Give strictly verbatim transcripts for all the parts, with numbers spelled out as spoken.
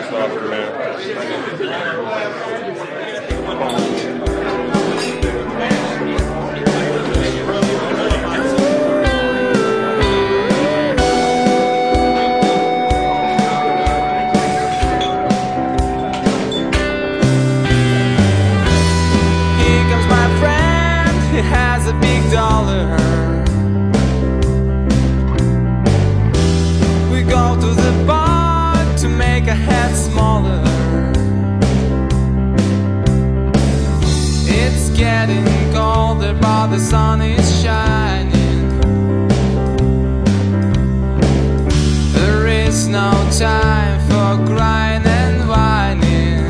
softer, man. Here comes my friend, he has a big dollar. We go to the bar to make our head smaller. It's getting colder, but the sun is shining. There is no time for crying and whining.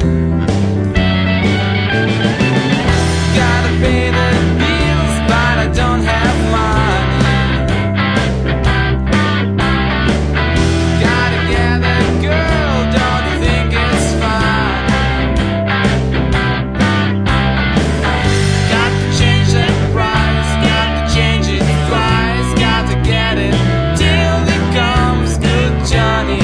Gotta pay the bills, but I don't have money. Gotta get a girl, don't you think it's fun? Got to change that price, got to change it twice. Got to get it till it comes good Johnny.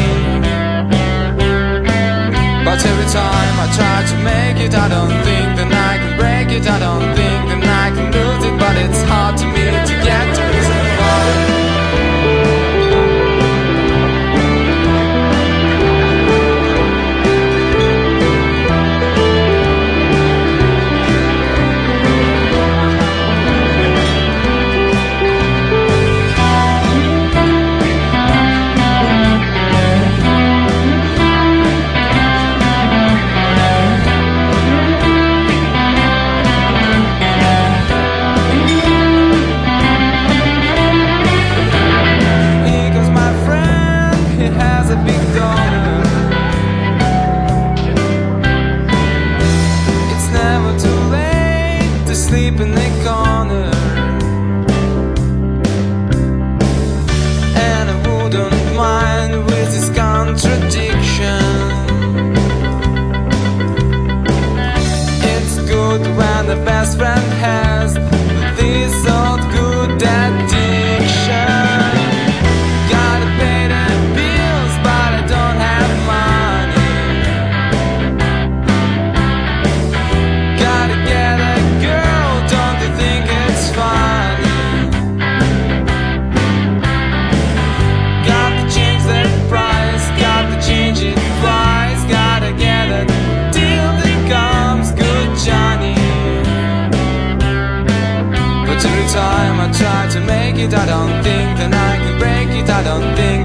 But every time I try to make it, I don't think that I can break it. I don't think that I can lose it, but it's hard to me to get to reason for it. Here comes my friend, he has a big dollar. It's never too late to sleep in the corner. And I wouldn't mind with this contradiction. It's good when the best friend has this old good addiction. Gotta pay the bills, but I don't have money. Gotta get a girl, don't you think it's funny? Got to change that price, got to change it twice. Gotta get it till it comes good Johnny. But every time I try to make it, I don't think that I can break it. I don't think